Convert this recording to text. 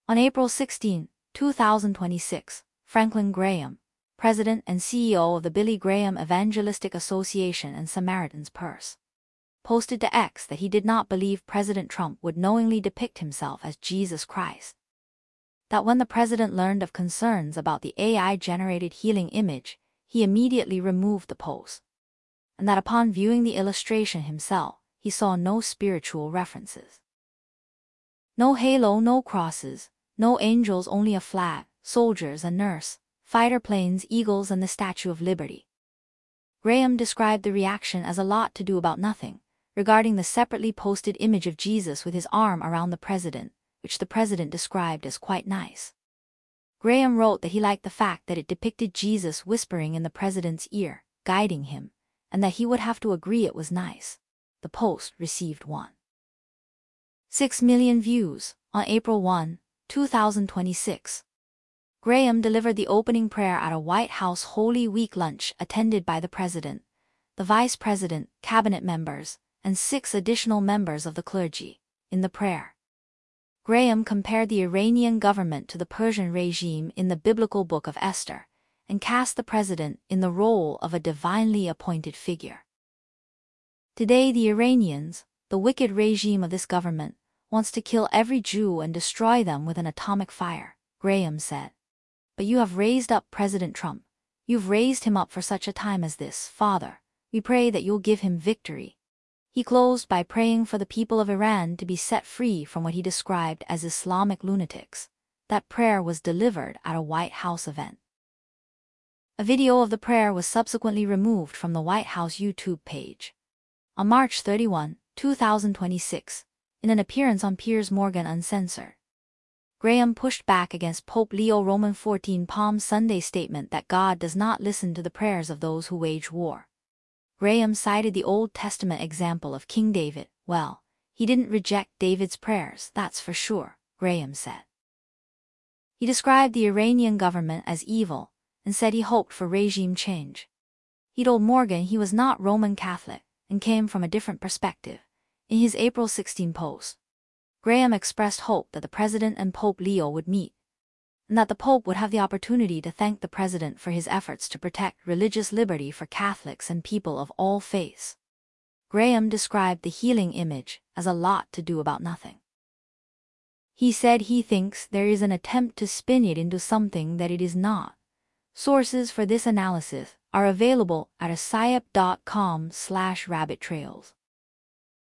On April 16, 2026, Franklin Graham, President and CEO of the Billy Graham Evangelistic Association and Samaritan's Purse, posted to X that he did not believe President Trump would knowingly depict himself as Jesus Christ. That when the president learned of concerns about the AI-generated healing image, he immediately removed the post. And that upon viewing the illustration himself, he saw no spiritual references. No halo, no crosses, no angels, only a flag, soldiers, a nurse, fighter planes, eagles, and the Statue of Liberty. Graham described the reaction as a lot to do about nothing, regarding the separately posted image of Jesus with his arm around the president, which the president described as quite nice. Graham wrote that he liked the fact that it depicted Jesus whispering in the president's ear, guiding him, and that he would have to agree it was nice. The post received 1.6 million views on April 1, 2026. Graham delivered the opening prayer at a White House Holy Week lunch attended by the president, the vice president, cabinet members, and 6 additional members of the clergy. In the prayer, Graham compared the Iranian government to the Persian regime in the biblical book of Esther, and cast the president in the role of a divinely appointed figure. Today the Iranians, the wicked regime of this government, wants to kill every Jew and destroy them with an atomic fire, Graham said. But you have raised up President Trump. You've raised him up for such a time as this, Father. We pray that you'll give him victory. He closed by praying for the people of Iran to be set free from what he described as Islamic lunatics. That prayer was delivered at a White House event. A video of the prayer was subsequently removed from the White House YouTube page. On March 31, 2026, in an appearance on Piers Morgan Uncensored, Graham pushed back against Pope Leo XIV Palm Sunday statement that God does not listen to the prayers of those who wage war. Graham cited the Old Testament example of King David. Well, he didn't reject David's prayers, that's for sure, Graham said. He described the Iranian government as evil, and said he hoped for regime change. He told Morgan he was not Roman Catholic, and came from a different perspective. In his April 16 post, Graham expressed hope that the president and Pope Leo would meet, and that the Pope would have the opportunity to thank the president for his efforts to protect religious liberty for Catholics and people of all faiths. Graham described the healing image as a lot to do about nothing. He said he thinks there is an attempt to spin it into something that it is not. Sources for this analysis are available at asayep.com/rabbittrails.